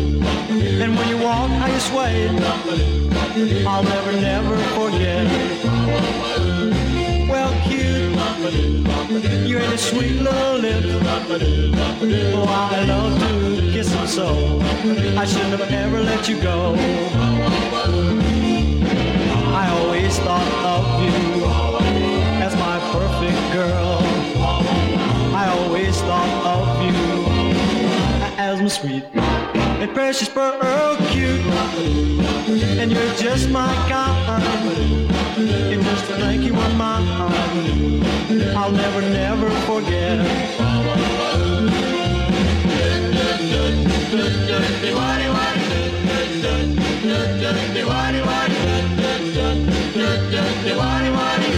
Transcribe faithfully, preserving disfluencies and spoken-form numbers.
And when you walk, how you sway, I'll never, never forget. Well, cute, you ain't a sweet little lip. Oh, I love to kiss them so. I shouldn't have ever let you go. I always thought of you as my perfect girl. I always thought of you as my sweet and precious pearl, cute. And you're just my kind. And just to think you were mine, I'll never, never forget. Why, why,